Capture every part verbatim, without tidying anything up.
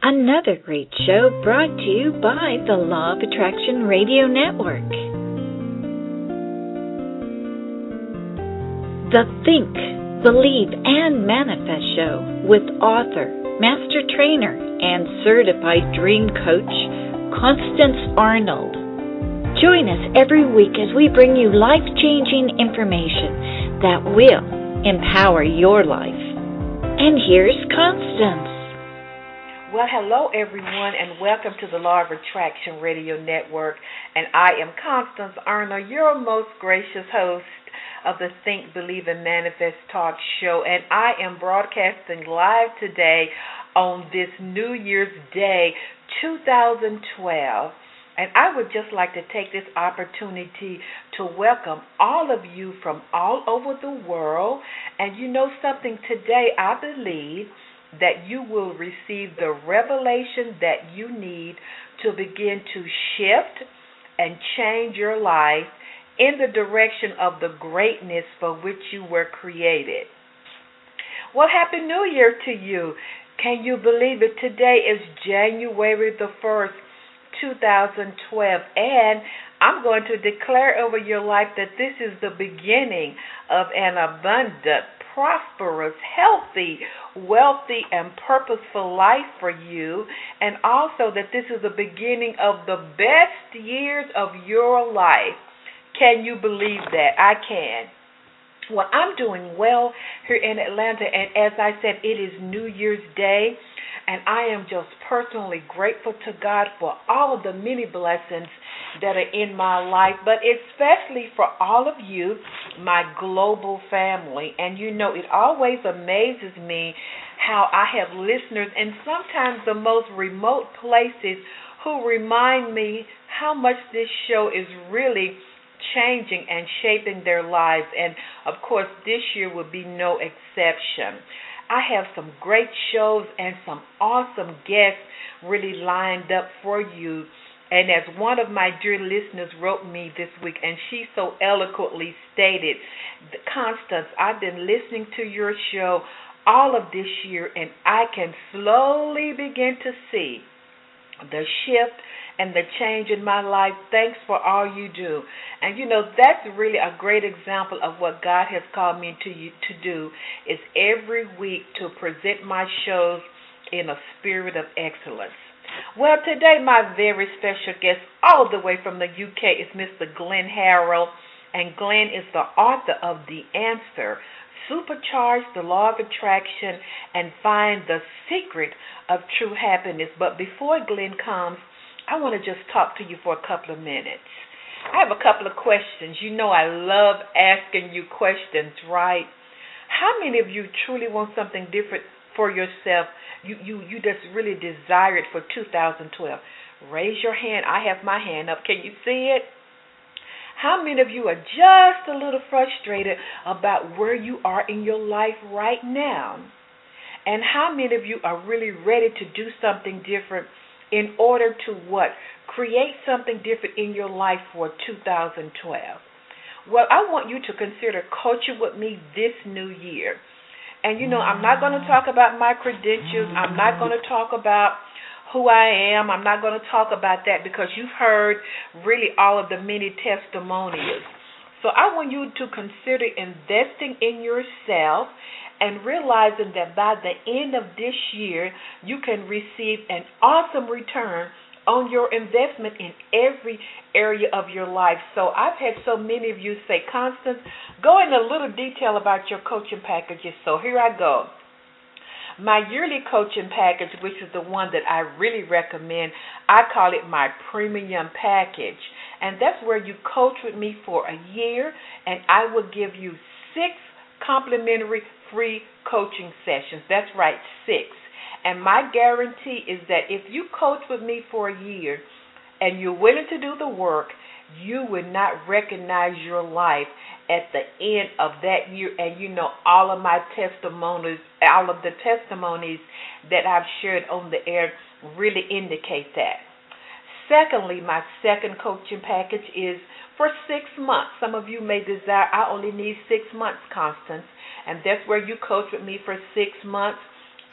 Another great show brought to you by the Law of Attraction Radio Network. The Think, Believe, and Manifest Show with author, master trainer, and certified dream coach, Constance Arnold. Join us every week as we bring you life-changing information that will empower your life. And here's Constance. Well, hello, everyone, and welcome to the Law of Attraction Radio Network. And I am Constance Arnold, your most gracious host of the Think, Believe, and Manifest Talk Show. And I am broadcasting live today on this New Year's Day, two thousand twelve. And I would just like to take this opportunity to welcome all of you from all over the world. And you know something, today I believe that you will receive the revelation that you need to begin to shift and change your life in the direction of the greatness for which you were created. Well, Happy New Year to you. Can you believe it? Today is January the first, two thousand twelve, and I'm going to declare over your life that this is the beginning of an abundant, prosperous, healthy, wealthy, and purposeful life for you, and also that this is the beginning of the best years of your life. Can you believe that? I can. Well, I'm doing well here in Atlanta, and as I said, it is New Year's Day, and I am just personally grateful to God for all of the many blessings that are in my life, but especially for all of you, my global family. And you know, it always amazes me how I have listeners in sometimes the most remote places who remind me how much this show is really changing and shaping their lives. And of course, this year will be no exception. I have some great shows and some awesome guests really lined up for you. And as one of my dear listeners wrote me this week, and she so eloquently stated, Constance, I've been listening to your show all of this year, and I can slowly begin to see the shift and the change in my life. Thanks for all you do. And you know, that's really a great example of what God has called me to you to do, is every week to present my shows in a spirit of excellence. Well, today my very special guest all the way from the U K is Mister Glenn Harrell, and Glenn is the author of The Answer, Supercharge the Law of Attraction, and Find the Secret of True Happiness. But before Glenn comes, I want to just talk to you for a couple of minutes. I have a couple of questions. You know I love asking you questions, right? How many of you truly want something different for yourself? You, you, you just really desire it for two thousand twelve. Raise your hand. I have my hand up. Can you see it? How many of you are just a little frustrated about where you are in your life right now? And how many of you are really ready to do something different in order to what? Create something different in your life for two thousand twelve. Well, I want you to consider coaching with me this new year. And, you know, I'm not going to talk about my credentials. I'm not going to talk about who I am. I'm not going to talk about that because you've heard really all of the many testimonials. So I want you to consider investing in yourself and realizing that by the end of this year, you can receive an awesome return on your investment in every area of your life. So I've had so many of you say, Constance, go in a little detail about your coaching packages. So here I go. My yearly coaching package, which is the one that I really recommend, I call it my premium package. And that's where you coach with me for a year, and I will give you six complimentary free coaching sessions. That's right, six. And my guarantee is that if you coach with me for a year and you're willing to do the work, you will not recognize your life at the end of that year. And you know, all of my testimonies, all of the testimonies that I've shared on the air really indicate that. Secondly, my second coaching package is for six months. Some of you may desire, I only need six months, Constance. And that's where you coach with me for six months.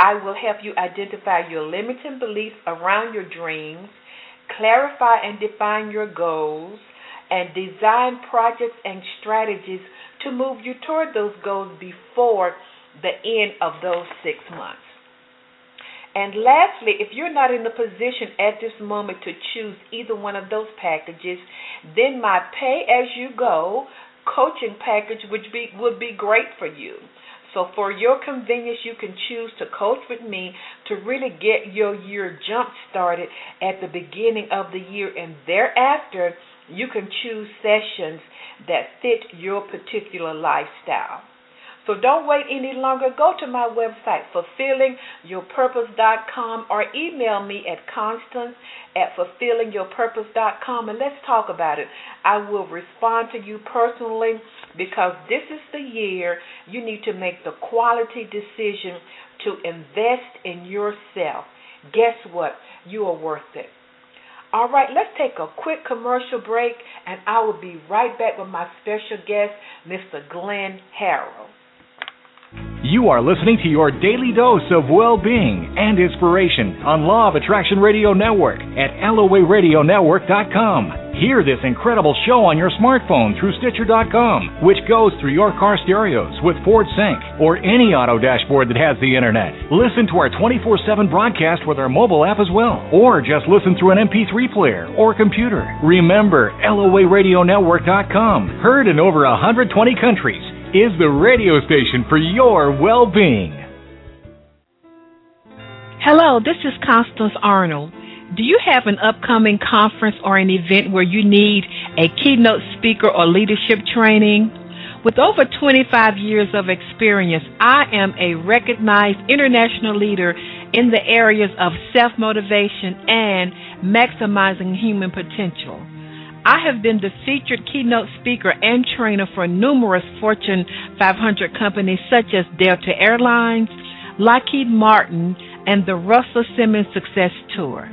I will help you identify your limiting beliefs around your dreams, clarify and define your goals, and design projects and strategies to move you toward those goals before the end of those six months. And lastly, if you're not in the position at this moment to choose either one of those packages, then my pay-as-you-go coaching package would be, would be great for you. So for your convenience, you can choose to coach with me to really get your year jump-started at the beginning of the year, and thereafter, you can choose sessions that fit your particular lifestyle. So don't wait any longer. Go to my website, fulfilling your purpose dot com, or email me at Constance at fulfilling your purpose dot com, and let's talk about it. I will respond to you personally, because this is the year you need to make the quality decision to invest in yourself. Guess what? You are worth it. All right, let's take a quick commercial break, and I will be right back with my special guest, Mister Glenn Harrell. You are listening to your daily dose of well-being and inspiration on Law of Attraction Radio Network at L O A radio network dot com. Hear this incredible show on your smartphone through Stitcher dot com, which goes through your car stereos with Ford Sync or any auto dashboard that has the internet. Listen to our twenty-four seven broadcast with our mobile app as well, or just listen through an M P three player or computer. Remember, L O A radio network dot com, heard in over one hundred twenty countries, is the radio station for your well-being. Hello, this is Constance Arnold. Do you have an upcoming conference or an event where you need a keynote speaker or leadership training? With over twenty-five years of experience, I am a recognized international leader in the areas of self-motivation and maximizing human potential. I have been the featured keynote speaker and trainer for numerous Fortune five hundred companies such as Delta Airlines, Lockheed Martin, and the Russell Simmons Success Tour.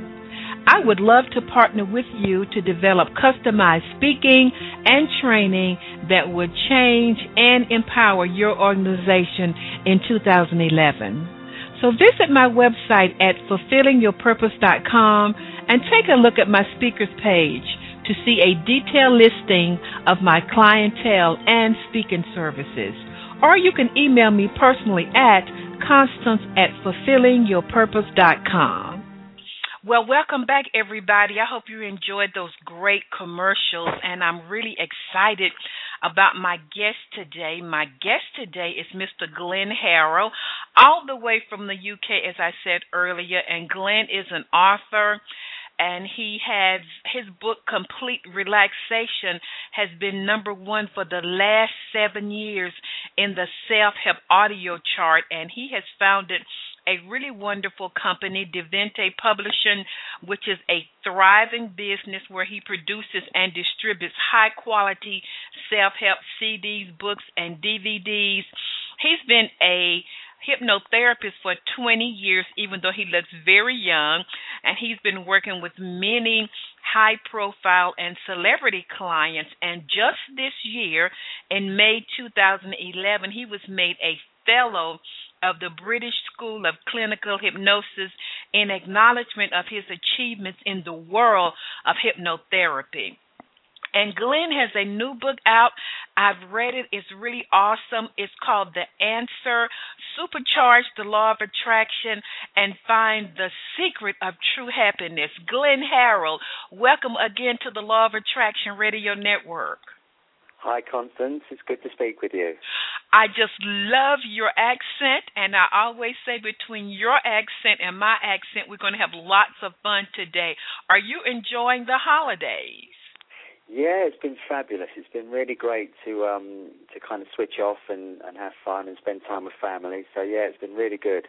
I would love to partner with you to develop customized speaking and training that would change and empower your organization in two thousand eleven. So visit my website at fulfilling your purpose dot com and take a look at my speakers page to see a detailed listing of my clientele and speaking services. Or you can email me personally at Constance at fulfilling your purpose dot com. Well, welcome back, everybody. I hope you enjoyed those great commercials, and I'm really excited about my guest today. My guest today is Mister Glenn Harrell, all the way from the U K, as I said earlier, and Glenn is an author. And he has, his book, Complete Relaxation, has been number one for the last seven years in the self-help audio chart. And he has founded a really wonderful company, Devente Publishing, which is a thriving business where he produces and distributes high-quality self-help C Ds, books, and D V Ds. He's been a hypnotherapist for twenty years, even though he looks very young, and he's been working with many high-profile and celebrity clients. And just this year, in May two thousand eleven, he was made a fellow of the British School of Clinical Hypnosis in acknowledgement of his achievements in the world of hypnotherapy. And Glenn has a new book out. I've read it. It's really awesome. It's called The Answer, Supercharge the Law of Attraction, and Find the Secret of True Happiness. Glenn Harrell, welcome again to the Law of Attraction Radio Network. Hi, Constance. It's good to speak with you. I just love your accent, and I always say between your accent and my accent, we're going to have lots of fun today. Are you enjoying the holidays? Yeah, it's been fabulous. It's been really great to um, to kind of switch off and, and have fun and spend time with family. So, yeah, it's been really good.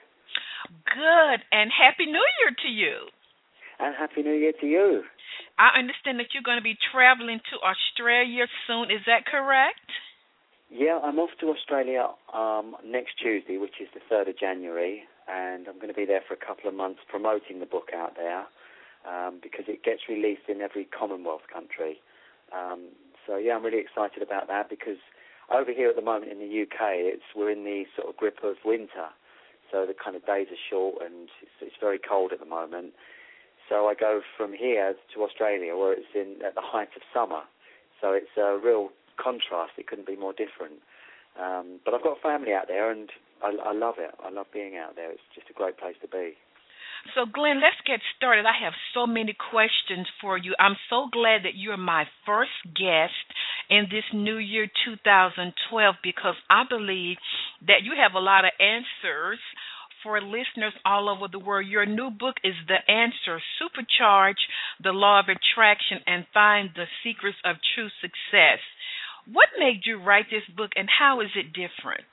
Good. And Happy New Year to you. And Happy New Year to you. I understand that you're going to be traveling to Australia soon. Is that correct? Yeah, I'm off to Australia um, next Tuesday, which is the third of January, and I'm going to be there for a couple of months promoting the book out there um, because it gets released in every Commonwealth country. Um, so, yeah, I'm really excited about that because over here at the moment in the U K, it's we're in the sort of grip of winter. so the kind of days are short, and it's, it's very cold at the moment. So I go from here to Australia, where it's in at the height of summer. So it's a real contrast. It couldn't be more different. Um, but I've got family out there, and I, I love it. I love being out there. It's just a great place to be. So, Glenn, let's get started. I have so many questions for you. I'm so glad that you're my first guest in this new year, two thousand twelve, because I believe that you have a lot of answers for listeners all over the world. Your new book is The Answer, Supercharge the Law of Attraction and Find the Secrets of True Success. What made you write this book, and how is it different?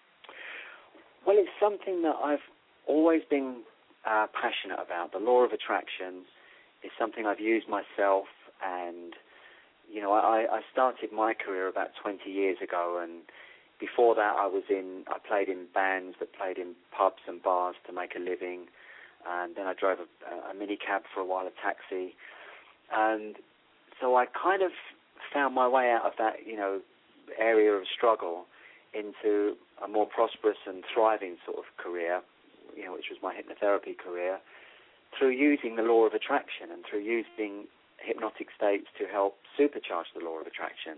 Well, it's something that I've always been Uh, passionate about. The law of attraction is something I've used myself, and you know, I, I started my career about twenty years ago, and before that I was in, I played in bands that played in pubs and bars to make a living, and then I drove a, a minicab for a while, a taxi, and so I kind of found my way out of that, you know, area of struggle into a more prosperous and thriving sort of career, you know, which was my hypnotherapy career, through using the law of attraction and through using hypnotic states to help supercharge the law of attraction.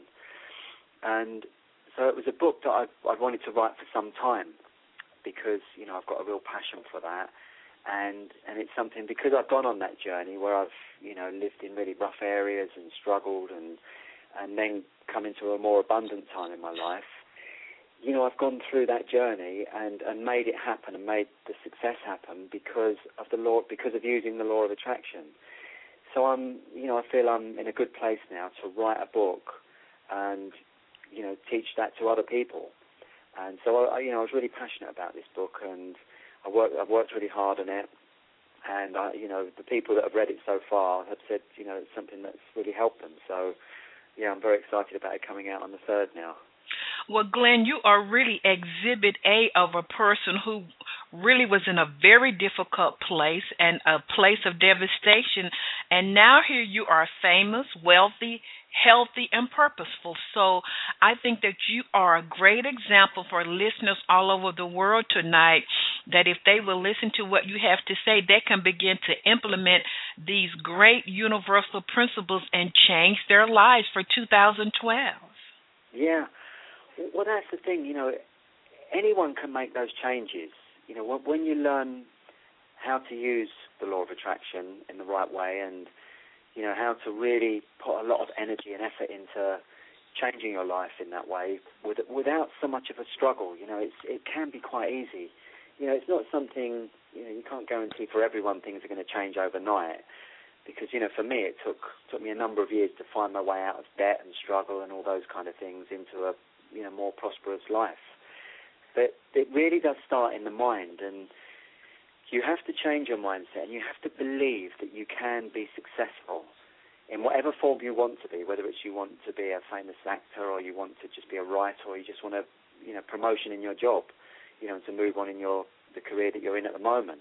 And so it was a book that I I wanted to write for some time because, you know, I've got a real passion for that. And and it's something, because I've gone on that journey where I've, you know, lived in really rough areas and struggled and and then come into a more abundant time in my life. You know, I've gone through that journey and, and made it happen and made the success happen because of the law, because of using the law of attraction. So I'm, you know, I feel I'm in a good place now to write a book and, you know, teach that to other people. And so, I, you know, I was really passionate about this book, and I worked, I've worked really hard on it. And, I, you know, the people that have read it so far have said, you know, it's something that's really helped them. So, yeah, I'm very excited about it coming out on the third now. Well, Glenn, you are really exhibit A of a person who really was in a very difficult place and a place of devastation. And now here you are, famous, wealthy, healthy, and purposeful. So I think that you are a great example for listeners all over the world tonight, that if they will listen to what you have to say, they can begin to implement these great universal principles and change their lives for two thousand twelve. Yeah. Well, that's the thing, you know, anyone can make those changes. You know, when you learn how to use the law of attraction in the right way, and, you know, how to really put a lot of energy and effort into changing your life in that way with, without so much of a struggle, you know, it's, it can be quite easy. You know, it's not something, you know, you can't guarantee for everyone things are going to change overnight, because, you know, for me it took, took me a number of years to find my way out of debt and struggle and all those kind of things into a, you know, more prosperous life. But it really does start in the mind, and you have to change your mindset, and you have to believe that you can be successful in whatever form you want to be, whether it's you want to be a famous actor, or you want to just be a writer, or you just want a, you know, promotion in your job, you know, to move on in your the career that you're in at the moment.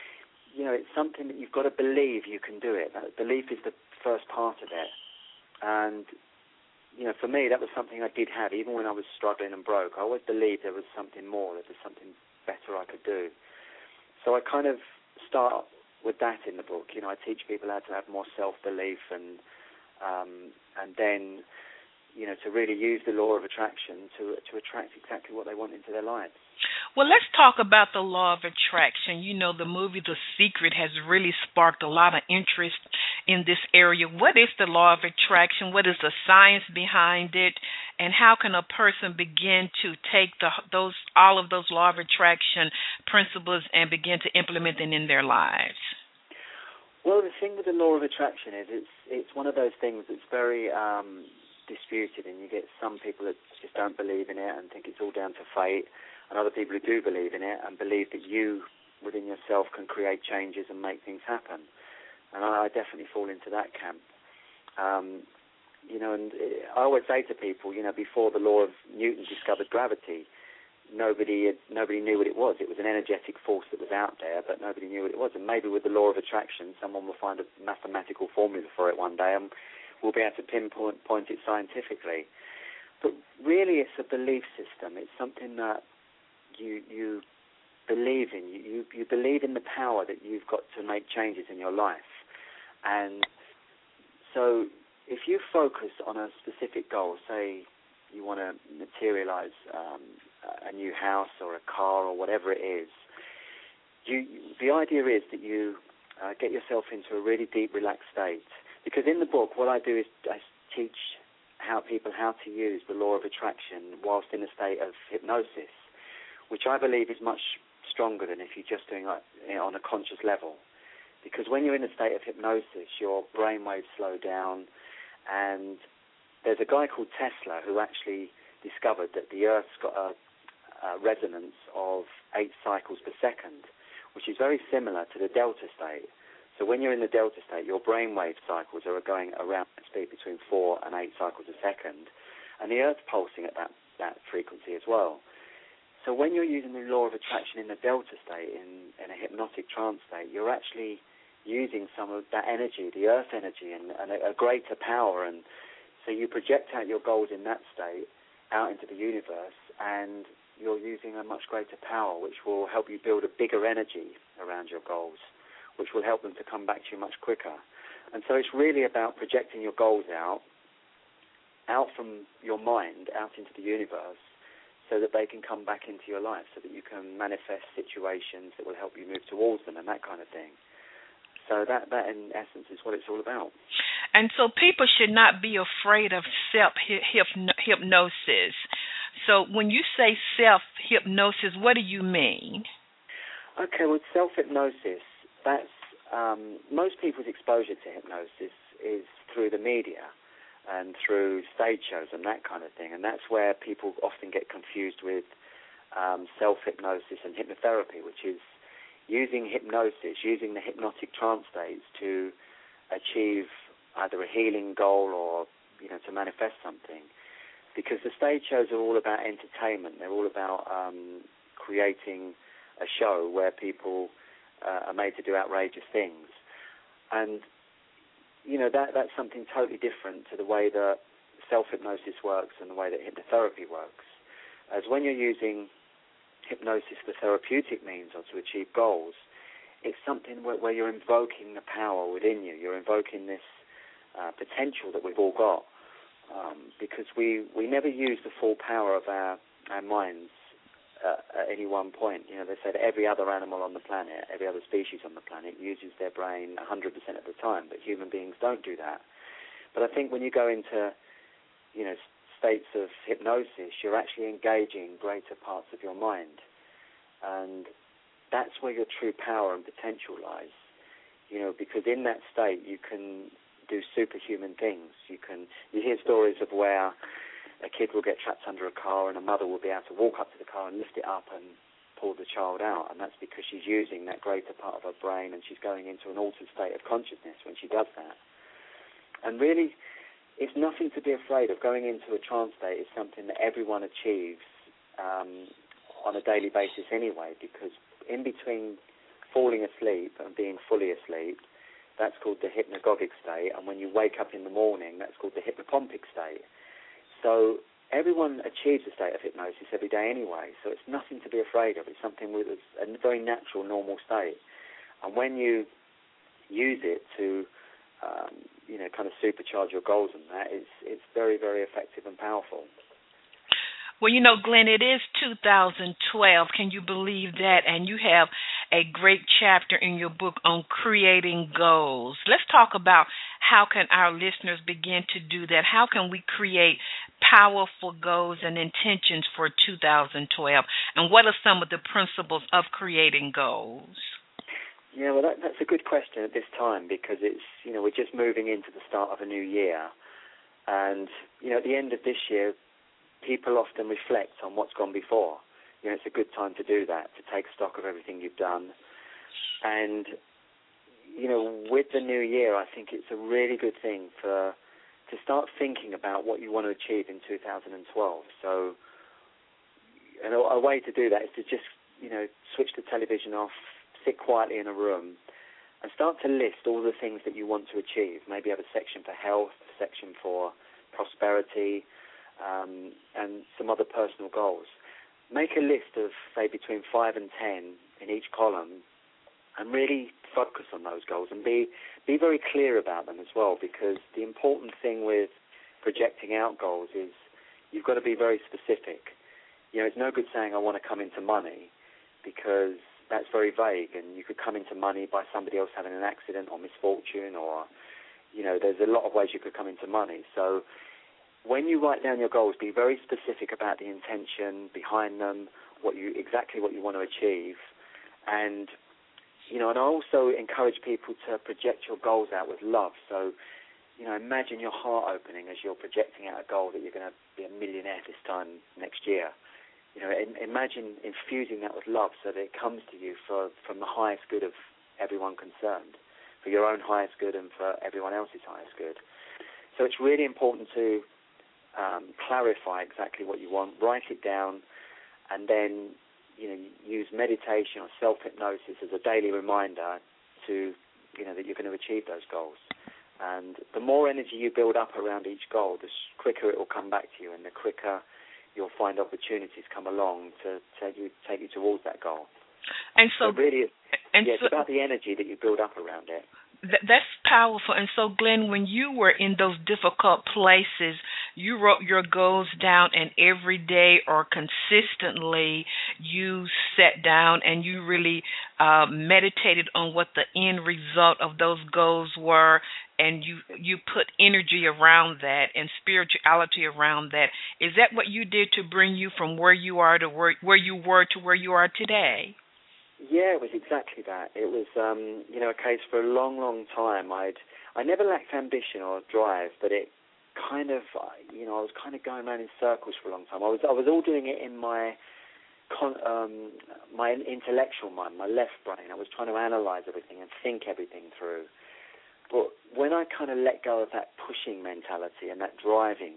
You know, it's something that you've got to believe you can do it. That belief is the first part of it. And you know, for me, that was something I did have. Even when I was struggling and broke, I always believed there was something more, there was something better I could do. So I kind of start with that in the book. You know, I teach people how to have more self-belief, and um, and then, you know, to really use the law of attraction to to attract exactly what they want into their lives. Well, let's talk about the law of attraction. You know, the movie The Secret has really sparked a lot of interest in this area. What is the law of attraction? What is the science behind it? And how can a person begin to take the, those all of those law of attraction principles and begin to implement them in their lives? Well, the thing with the law of attraction is it's it's one of those things that's very um, disputed, and you get some people that just don't believe in it and think it's all down to fate, and other people who do believe in it and believe that you within yourself can create changes and make things happen. And I, I definitely fall into that camp. Um, you know, and I always say to people, you know, before the law of Newton discovered gravity, nobody had, nobody knew what it was. It was an energetic force that was out there, but nobody knew what it was. And maybe with the law of attraction, someone will find a mathematical formula for it one day, and we'll be able to pinpoint point it scientifically. But really, it's a belief system. It's something that you you believe in. You, you, you believe in the power that you've got to make changes in your life. And so if you focus on a specific goal, say you want to materialize um, a new house or a car or whatever it is, you, the idea is that you uh, get yourself into a really deep, relaxed state. Because in the book, what I do is I teach how people how to use the law of attraction whilst in a state of hypnosis, which I believe is much stronger than if you're just doing it you know, on a conscious level. Because when you're in a state of hypnosis, your brainwaves slow down, and there's a guy called Tesla who actually discovered that the Earth's got a, a resonance of eight cycles per second, which is very similar to the delta state. So when you're in the delta state, your brainwave cycles are going around at speed between four and eight cycles a second, and the Earth's pulsing at that, that frequency as well. So when you're using the law of attraction in the delta state, in, in a hypnotic trance state, you're actually using some of that energy, the Earth energy, and, and a, a greater power. And so you project out your goals in that state out into the universe, and you're using a much greater power, which will help you build a bigger energy around your goals, which will help them to come back to you much quicker. And so it's really about projecting your goals out, out from your mind, out into the universe, so that they can come back into your life, so that you can manifest situations that will help you move towards them and that kind of thing. So that, that in essence, is what it's all about. And so people should not be afraid of self-hypnosis. So when you say self-hypnosis, what do you mean? Okay, well, self-hypnosis, that's um, most people's exposure to hypnosis is through the media and through stage shows and that kind of thing, and that's where people often get confused with um, self-hypnosis and hypnotherapy, which is using hypnosis, using the hypnotic trance states to achieve either a healing goal or you know to manifest something. Because the stage shows are all about entertainment; they're all about um, creating a show where people Uh, are made to do outrageous things. And, you know, that that's something totally different to the way that self-hypnosis works and the way that hypnotherapy works. As when you're using hypnosis for therapeutic means or to achieve goals, it's something where, where you're invoking the power within you. You're invoking this uh, potential that we've all got. Um, because we, we never use the full power of our, our minds Uh, at any one point. You know, they say that every other animal on the planet, every other species on the planet uses their brain one hundred percent of the time, but human beings don't do that. But I think when you go into, you know, states of hypnosis, you're actually engaging greater parts of your mind. And that's where your true power and potential lies. You know, because in that state you can do superhuman things. You can, you hear stories of where a kid will get trapped under a car and a mother will be able to walk up to the car and lift it up and pull the child out, and that's because she's using that greater part of her brain and she's going into an altered state of consciousness when she does that. And really, it's nothing to be afraid of. Going into a trance state is something that everyone achieves um, on a daily basis anyway, because in between falling asleep and being fully asleep, that's called the hypnagogic state, and when you wake up in the morning, that's called the hypnopompic state. So everyone achieves a state of hypnosis every day anyway, so it's nothing to be afraid of. It's something with a very natural, normal state. And when you use it to, um, you know, kind of supercharge your goals and that, it's, it's very, very effective and powerful. Well, you know, Glenn, it is two thousand twelve. Can you believe that? And you have a great chapter in your book on creating goals. Let's talk about how can our listeners begin to do that? How can we create powerful goals and intentions for two thousand twelve? And what are some of the principles of creating goals? Yeah, well, that, that's a good question at this time, because it's, you know, we're just moving into the start of a new year. And, you know, at the end of this year, people often reflect on what's gone before. You know, it's a good time to do that, to take stock of everything you've done. And, you know, with the new year, I think it's a really good thing for to start thinking about what you want to achieve in two thousand twelve. So, and a, a way to do that is to just, you know, switch the television off, sit quietly in a room, and start to list all the things that you want to achieve. Maybe have a section for health, a section for prosperity, Um, and some other personal goals. make a list of, say, between five and ten in each column, and really focus on those goals and be be very clear about them as well, because the important thing with projecting out goals is you've got to be very specific. You know, it's no good saying I want to come into money, because that's very vague, and you could come into money by somebody else having an accident or misfortune, or, you know, there's a lot of ways you could come into money. So when you write down your goals, be very specific about the intention behind them, what you exactly what you want to achieve. And, you know, and I also encourage people to project your goals out with love. So, you know, imagine your heart opening as you're projecting out a goal that you're going to be a millionaire this time next year. You know, imagine infusing that with love so that it comes to you for, from the highest good of everyone concerned, for your own highest good and for everyone else's highest good. So it's really important to um, clarify exactly what you want, write it down, and then, you know, use meditation or self-hypnosis as a daily reminder to, you know, that you're going to achieve those goals. And the more energy you build up around each goal, the quicker it will come back to you, and the quicker you'll find opportunities come along to take you take you towards that goal. And so, so really, it's, and yeah, so, it's about the energy that you build up around it. Th- that's powerful. And so, Glenn, when you were in those difficult places, you wrote your goals down, and every day or consistently you sat down and you really uh, meditated on what the end result of those goals were, and you you put energy around that and spirituality around that. Is that what you did to bring you from where you are to where, where you were to where you are today? Yeah, it was exactly that. It was, um, you know, a case for a long, long time. I'd I never lacked ambition or drive, but it kind of, you know, I was kind of going around in circles for a long time. I was I was all doing it in my con, um, my intellectual mind, my left brain. I was trying to analyze everything and think everything through. But when I kind of let go of that pushing mentality and that driving,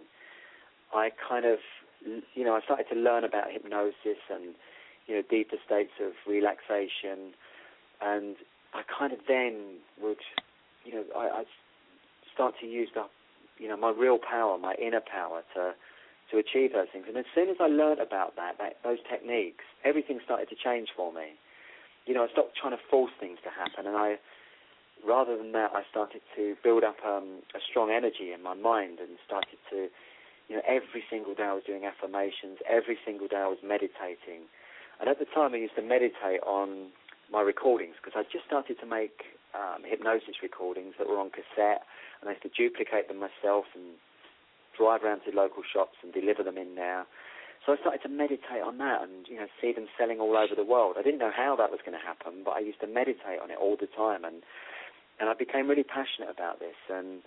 I kind of, you know, I started to learn about hypnosis and, you know, deeper states of relaxation, and I kind of then would, you know, I, I start to use the, you know, my real power, my inner power to to achieve those things. And as soon as I learned about that, that, those techniques, everything started to change for me. You know, I stopped trying to force things to happen, and I, rather than that, I started to build up um, a strong energy in my mind, and started to, you know, every single day I was doing affirmations, every single day I was meditating. And at the time I used to meditate on my recordings, because I just started to make um, hypnosis recordings that were on cassette, and I used to duplicate them myself and drive around to local shops and deliver them in there. So I started to meditate on that and, you know, see them selling all over the world. I didn't know how that was going to happen, but I used to meditate on it all the time, and and I became really passionate about this. And,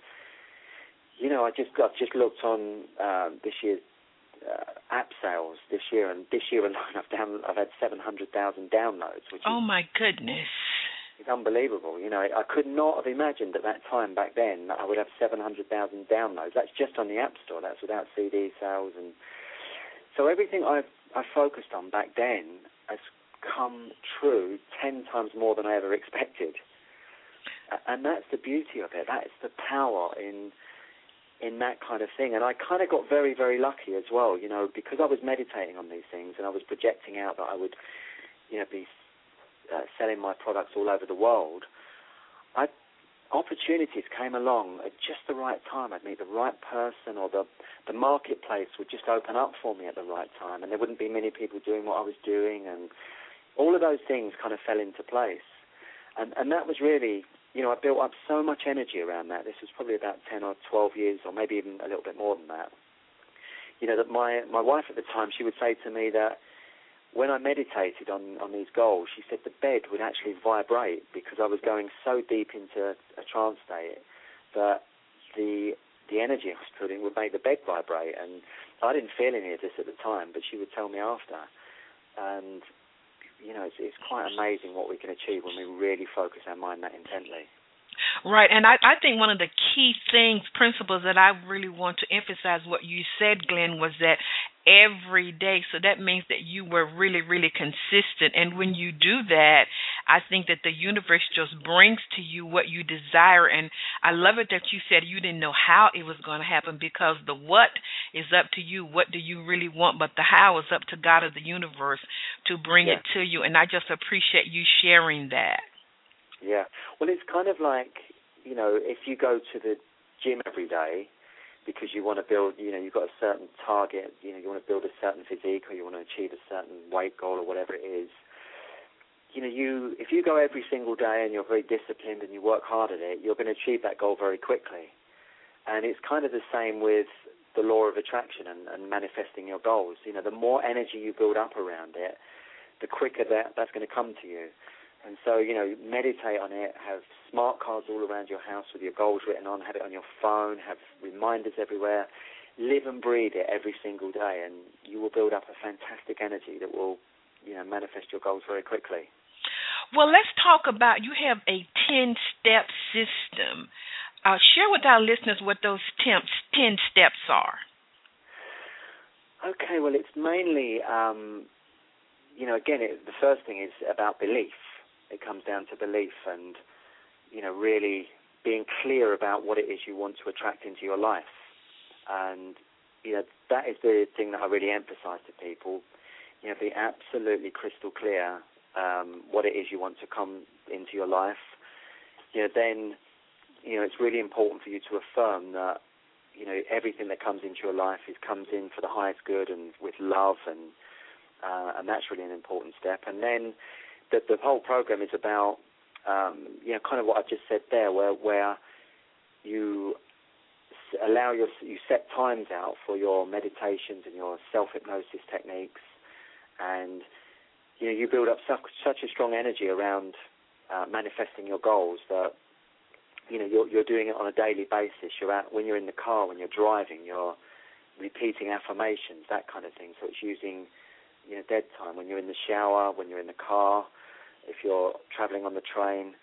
you know, I just I've just looked on um, this year's Uh, app sales this year, and this year alone I've down I've had seven hundred thousand downloads, which oh is, my goodness, is unbelievable. You know, I could not have imagined at that time back then that I would have seven hundred thousand downloads. That's just on the App Store. That's without C D sales, and so everything I I focused on back then has come true ten times more than I ever expected, and that's the beauty of it. That is the power in. in that kind of thing. And I kind of got very, very lucky as well, you know, because I was meditating on these things and I was projecting out that I would, you know, be uh, selling my products all over the world. I, opportunities came along at just the right time. I'd meet the right person, or the, the marketplace would just open up for me at the right time, and there wouldn't be many people doing what I was doing, and all of those things kind of fell into place. And, and that was really... You know, I built up so much energy around that. This was probably about ten or twelve years, or maybe even a little bit more than that. You know, that my, my wife at the time, she would say to me that when I meditated on, on these goals, she said the bed would actually vibrate, because I was going so deep into a trance state that the the energy I was putting would make the bed vibrate. And I didn't feel any of this at the time, but she would tell me after. And you know, it's, it's quite amazing what we can achieve when we really focus our mind that intently. Right, and I, I think one of the key things, principles that I really want to emphasize what you said, Glenn, was that every day. So that means that you were really, really consistent. And when you do that, I think that the universe just brings to you what you desire. And I love it that you said you didn't know how it was going to happen, because the what is up to you. What do you really want? But the how is up to God of the universe to bring yeah. it to you. And I just appreciate you sharing that. Yeah. Well, it's kind of like, you know, if you go to the gym every day because you want to build, you know, you've got a certain target, you know, you want to build a certain physique, or you want to achieve a certain weight goal or whatever it is, you know, you if you go every single day and you're very disciplined and you work hard at it, you're going to achieve that goal very quickly. And it's kind of the same with the law of attraction and, and manifesting your goals. You know, the more energy you build up around it, the quicker that that's going to come to you. And so, you know, meditate on it, have smart cards all around your house with your goals written on, have it on your phone, have reminders everywhere. Live and breathe it every single day, and you will build up a fantastic energy that will, you know, manifest your goals very quickly. Well, let's talk about, you have a ten-step system. Uh, share with our listeners what those ten steps are. Okay, well, it's mainly, um, you know, again, it, the first thing is about belief. It comes down to belief and, you know, really being clear about what it is you want to attract into your life. And, you know, that is the thing that I really emphasize to people. You know, be absolutely crystal clear um, what it is you want to come into your life. You know, then, you know, it's really important for you to affirm that, you know, everything that comes into your life is comes in for the highest good and with love, and uh, and that's really an important step. And then the, the whole program is about, um, you know, kind of what I've just said there, where where you allow your you set times out for your meditations and your self-hypnosis techniques, and you know you build up such, such a strong energy around uh, manifesting your goals that you know you're you're doing it on a daily basis. You're out when you're in the car, when you're driving, you're repeating affirmations, that kind of thing. So it's using you know dead time when you're in the shower, when you're in the car, if you're traveling on the train.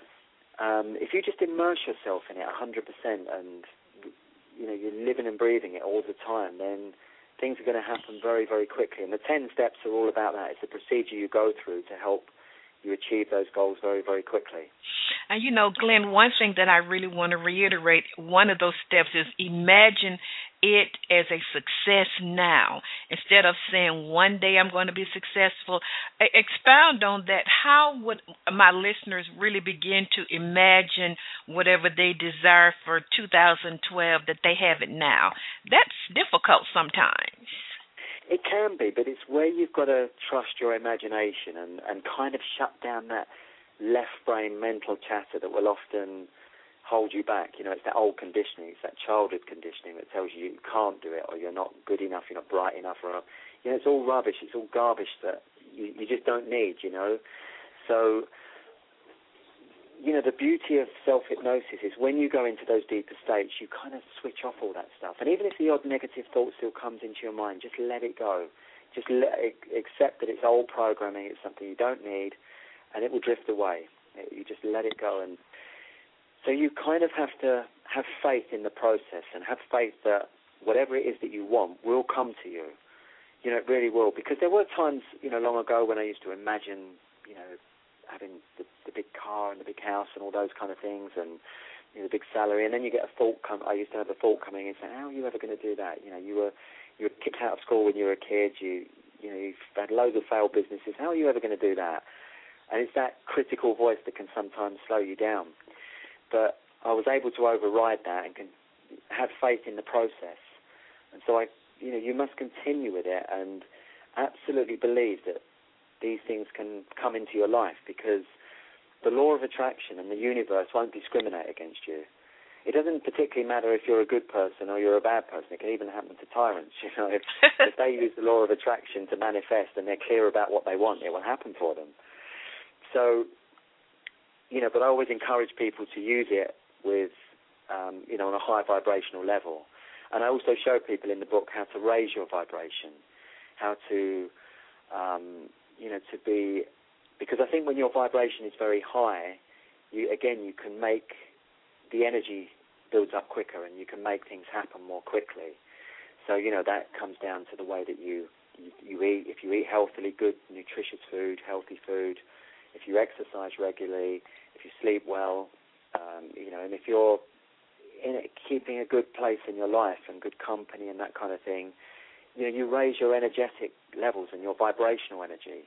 Um, if you just immerse yourself in it one hundred percent and you know you're living and breathing it all the time, then things are going to happen very, very quickly. And the ten steps are all about that. It's a procedure you go through to help you achieve those goals very, very quickly. And, you know, Glenn, one thing that I really want to reiterate, one of those steps is imagine it as a success now. Instead of saying one day I'm going to be successful, expound on that. How would my listeners really begin to imagine whatever they desire for two thousand twelve that they have it now? That's difficult sometimes. It can be, but it's where you've got to trust your imagination and, and kind of shut down that left brain mental chatter that will often hold you back. You know, it's that old conditioning, it's that childhood conditioning that tells you you can't do it, or you're not good enough, you're not bright enough, or, you know, it's all rubbish, it's all garbage that you, you just don't need, you know. So, you know, the beauty of self-hypnosis is when you go into those deeper states, you kind of switch off all that stuff. And even if the odd negative thought still comes into your mind, just let it go. Just let it, accept that it's old programming, it's something you don't need, and it will drift away. You just let it go. And so you kind of have to have faith in the process and have faith that whatever it is that you want will come to you. You know, it really will. Because there were times, you know, long ago when I used to imagine, you know, having the, the big car and the big house and all those kind of things, and you know, the big salary, and then you get a thought come. I used to have a thought coming in saying, "How are you ever going to do that? You know, you were you were kicked out of school when you were a kid. You you know, you've had loads of failed businesses. How are you ever going to do that?" And it's that critical voice that can sometimes slow you down. But I was able to override that and can have faith in the process. And so I, you know, you must continue with it and absolutely believe that these things can come into your life, because the law of attraction and the universe won't discriminate against you. It doesn't particularly matter if you're a good person or you're a bad person. It can even happen to tyrants. You know, if, if they use the law of attraction to manifest and they're clear about what they want, it will happen for them. So, you know, but I always encourage people to use it with, um, you know, on a high vibrational level. And I also show people in the book how to raise your vibration, how to, um, you know, to be, because I think when your vibration is very high, you again, you can make the energy builds up quicker and you can make things happen more quickly. So, you know, that comes down to the way that you, you, you eat. If you eat healthily, good, nutritious food, healthy food, if you exercise regularly, if you sleep well, um, you know, and if you're in it, keeping a good place in your life and good company and that kind of thing, you know, you raise your energetic levels and your vibrational energy.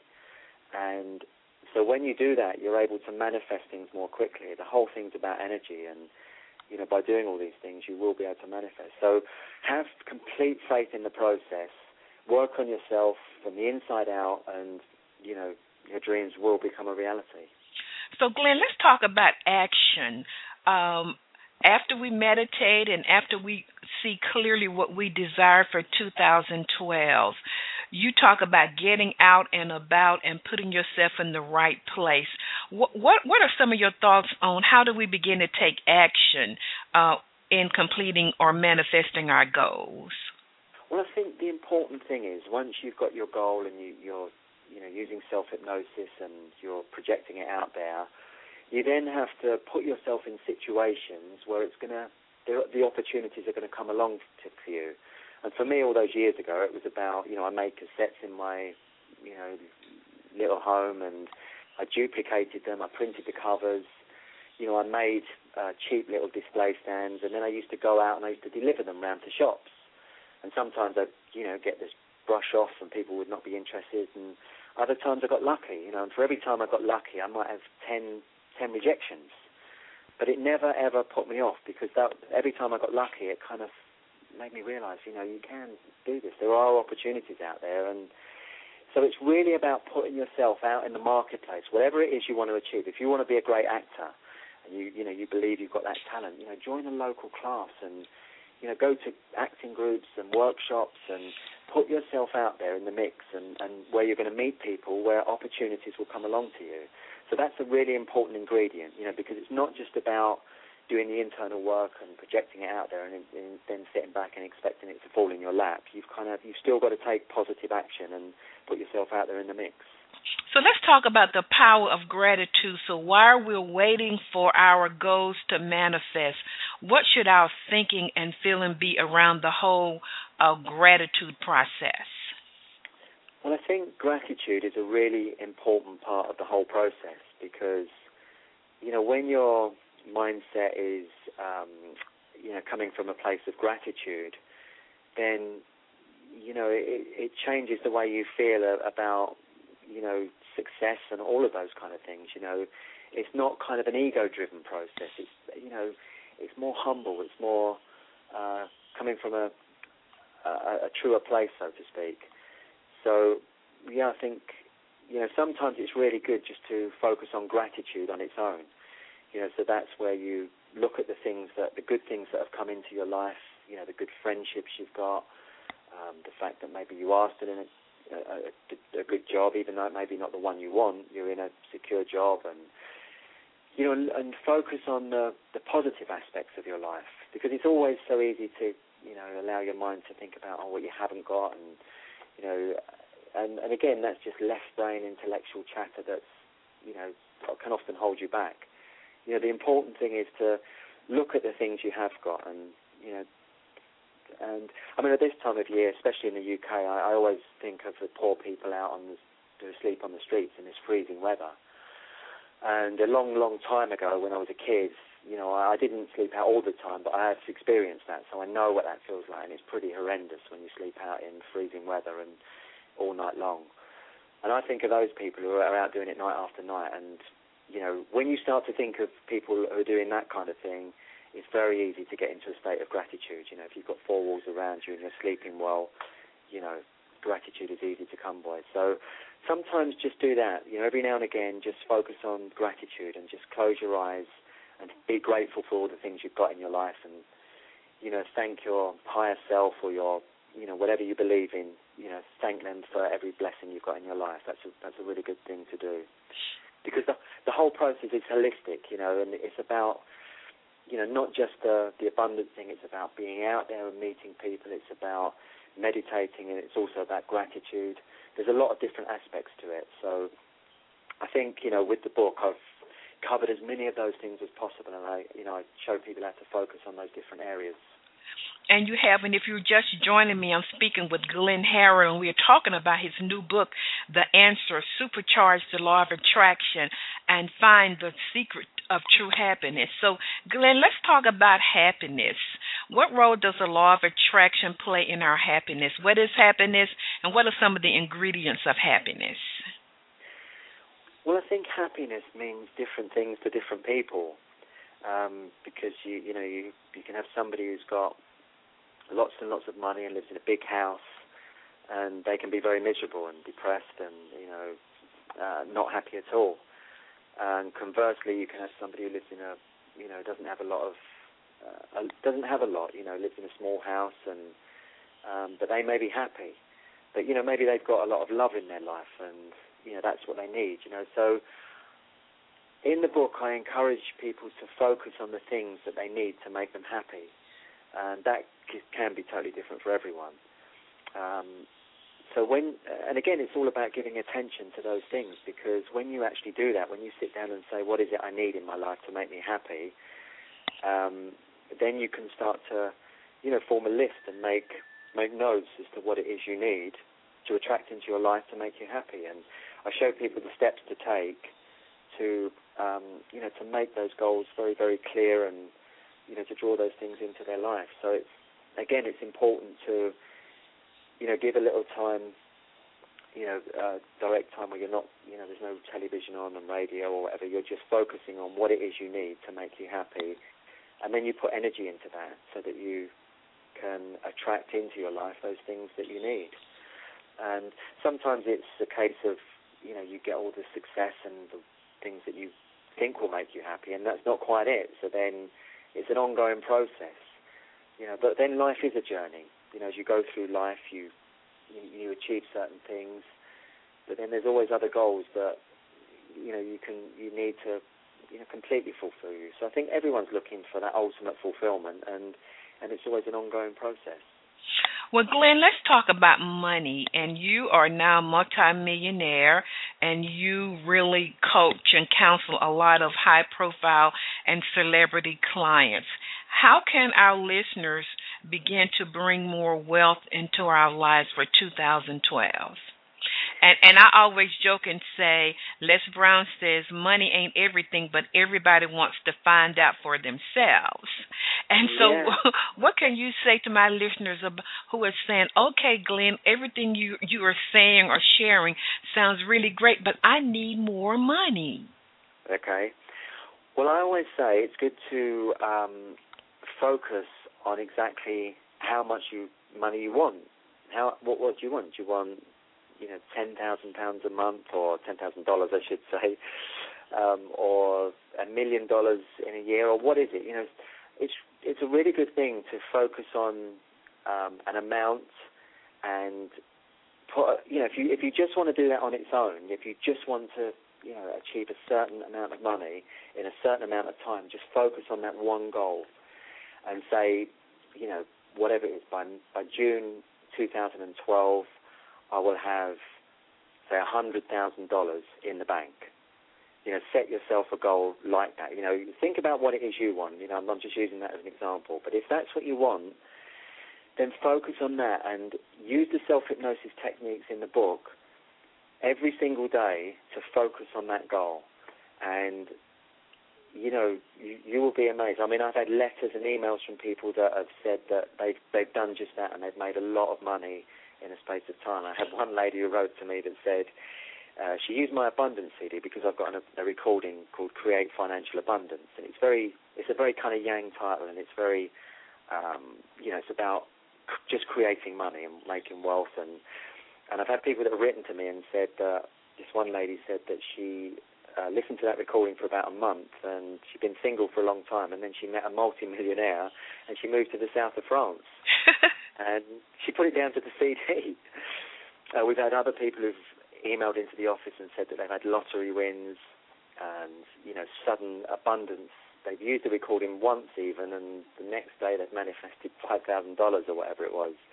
And so when you do that, you're able to manifest things more quickly. The whole thing's about energy, and, you know, by doing all these things, you will be able to manifest. So have complete faith in the process, work on yourself from the inside out, and, you know, your dreams will become a reality. So, Glenn, let's talk about action. Um, after we meditate and after we see clearly what we desire for two thousand twelve, you talk about getting out and about and putting yourself in the right place. What what, what are some of your thoughts on how do we begin to take action uh, in completing or manifesting our goals? Well, I think the important thing is once you've got your goal and you, you're you know, using self-hypnosis and you're projecting it out there, you then have to put yourself in situations where it's going to, the, the opportunities are going to come along to, for you. And for me, all those years ago, it was about, you know, I made cassettes in my, you know, little home, and I duplicated them, I printed the covers, you know, I made uh, cheap little display stands, and then I used to go out and I used to deliver them round to shops. And sometimes I'd, you know, get this brush off and people would not be interested, and other times I got lucky, you know, and for every time I got lucky, I might have ten, ten rejections. But it never, ever put me off, because that, every time I got lucky, it kind of made me realize, you know, you can do this. There are opportunities out there. And so it's really about putting yourself out in the marketplace, whatever it is you want to achieve. If you want to be a great actor and you, you know, you believe you've got that talent, you know, join a local class and, you know, go to acting groups and workshops and put yourself out there in the mix, and, and where you're going to meet people, where opportunities will come along to you. So that's a really important ingredient, you know, because it's not just about doing the internal work and projecting it out there and, and then sitting back and expecting it to fall in your lap. You've kind of, you've still got to take positive action and put yourself out there in the mix. So let's talk about the power of gratitude. So while we're waiting for our goals to manifest, what should our thinking and feeling be around the whole uh, gratitude process? Well, I think gratitude is a really important part of the whole process, because, you know, when your mindset is, um, you know, coming from a place of gratitude, then, you know, it, it changes the way you feel about, you know, success and all of those kind of things. You know, it's not kind of an ego-driven process. It's, you know, it's more humble. It's more uh, coming from a, a, a truer place, so to speak. So, yeah, I think, you know, sometimes it's really good just to focus on gratitude on its own. You know, so that's where you look at the things that, the good things that have come into your life, you know, the good friendships you've got, um, the fact that maybe you are still in a, a, a good job, even though it may be not the one you want, you're in a secure job, and, you know, and, and focus on the, the positive aspects of your life, because it's always so easy to, you know, allow your mind to think about, oh, what you haven't got, and, you know, and, and again, that's just left brain intellectual chatter that's, you know, can often hold you back. You know, the important thing is to look at the things you have got, and, you know, and, I mean, at this time of year, especially in the U K, I, I always think of the poor people out on the, who sleep on the streets in this freezing weather. And a long, long time ago, when I was a kid, you know, I, I didn't sleep out all the time, but I have experienced that, so I know what that feels like, and it's pretty horrendous when you sleep out in freezing weather and all night long. And I think of those people who are out doing it night after night, and, you know, when you start to think of people who are doing that kind of thing, it's very easy to get into a state of gratitude. You know, if you've got four walls around you and you're sleeping well, you know, gratitude is easy to come by. So sometimes just do that. You know, every now and again, just focus on gratitude and just close your eyes and be grateful for all the things you've got in your life, and, you know, thank your higher self or your, you know, whatever you believe in, you know, thank them for every blessing you've got in your life. That's a, that's a really good thing to do. Because the, the whole process is holistic, you know, and it's about, you know, not just the, the abundant thing. It's about being out there and meeting people. It's about meditating, and it's also about gratitude. There's a lot of different aspects to it. So I think, you know, with the book, I've covered as many of those things as possible, and I, you know, I show people how to focus on those different areas. And you have, and if you're just joining me, I'm speaking with Glenn Harrow, and we're talking about his new book, The Answer, Supercharge the Law of Attraction and Find the Secret of True Happiness. So, Glenn, let's talk about happiness. What role does the law of attraction play in our happiness? What is happiness, and what are some of the ingredients of happiness? Well, I think happiness means different things to different people, um, because you you know you you can have somebody who's got lots and lots of money and lives in a big house, and they can be very miserable and depressed and you know uh, not happy at all. And conversely, you can have somebody who lives in a you know doesn't have a lot of uh, doesn't have a lot, you know, lives in a small house, and um, but they may be happy, but you know maybe they've got a lot of love in their life, and you know, that's what they need, you know. So in the book, I encourage people to focus on the things that they need to make them happy. And that can be totally different for everyone. Um, so when, and again, it's all about giving attention to those things, because when you actually do that, when you sit down and say, what is it I need in my life to make me happy, um, then you can start to, you know, form a list and make, make notes as to what it is you need to attract into your life to make you happy. And I show people the steps to take to, um, you know, to make those goals very, very clear, and, you know, to draw those things into their life. So it's, again, it's important to, you know, give a little time, you know, uh, direct time where you're not, you know, there's no television on and radio or whatever. You're just focusing on what it is you need to make you happy, and then you put energy into that so that you can attract into your life those things that you need. And sometimes it's a case of, you know, you get all the success and the things that you think will make you happy, and that's not quite it. So then it's an ongoing process, you know. But then life is a journey. You know, as you go through life, you you, you achieve certain things, but then there's always other goals that, you know, you can you need to, you know, completely fulfill you. So I think everyone's looking for that ultimate fulfillment, and and it's always an ongoing process. Well, Glenn, let's talk about money. And you are now a multimillionaire, and you really coach and counsel a lot of high-profile and celebrity clients. How can our listeners begin to bring more wealth into our lives for two thousand twelve? And and I always joke and say, Les Brown says, money ain't everything, but everybody wants to find out for themselves. And so yeah. What can you say to my listeners who are saying, okay, Glenn, everything you, you are saying or sharing sounds really great, but I need more money? Okay. Well, I always say it's good to um, focus on exactly how much you money you want. How what, what do you want? Do you want, you know, ten thousand pounds a month, or ten thousand dollars, I should say, um, or a million dollars in a year, or what is it? You know, it's it's a really good thing to focus on um, an amount, and put, you know, if you if you just want to do that on its own, if you just want to, you know, achieve a certain amount of money in a certain amount of time, just focus on that one goal, and say, you know, whatever it is, by by June two thousand twelve. I will have, say, one hundred thousand dollars in the bank. You know, set yourself a goal like that. You know, think about what it is you want. You know, I'm not just using that as an example. But if that's what you want, then focus on that and use the self-hypnosis techniques in the book every single day to focus on that goal. And, you know, you, you will be amazed. I mean, I've had letters and emails from people that have said that they've, they've done just that and they've made a lot of money in a space of time. I had one lady who wrote to me that said uh, she used my Abundance C D because I've got an, a recording called Create Financial Abundance, and it's very, it's a very kind of yang title, and it's very, um, you know, it's about just creating money and making wealth, and and I've had people that have written to me and said, uh, this one lady said that she uh, listened to that recording for about a month, and she'd been single for a long time, and then she met a multi-millionaire, and she moved to the south of France. And she put it down to the C D. Uh, we've had other people who've emailed into the office and said that they've had lottery wins and, you know, sudden abundance. They've used the recording once even, and the next day they've manifested five thousand dollars or whatever it was.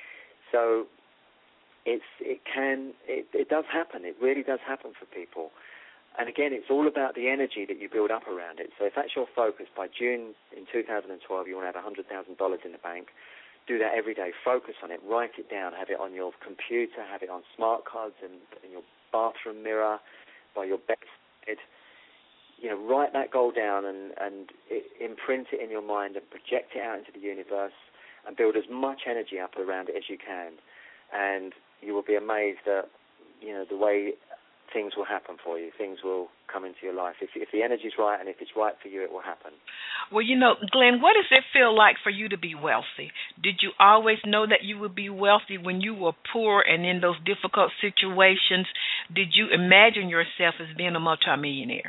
So it's it can, it, it does happen. It really does happen for people. And again, it's all about the energy that you build up around it. So if that's your focus, by June in two thousand twelve, you want to have one hundred thousand dollars in the bank. Do that every day. Focus on it. Write it down. Have it on your computer. Have it on smart cards and in your bathroom mirror, by your bedside. You know, write that goal down and, and it, imprint it in your mind and project it out into the universe and build as much energy up around it as you can. And you will be amazed at, you know, the way things will happen for you. Things will come into your life. If, if the energy's right and if it's right for you, it will happen. Well, you know, Glenn, what does it feel like for you to be wealthy? Did you always know that you would be wealthy when you were poor and in those difficult situations? Did you imagine yourself as being a multimillionaire?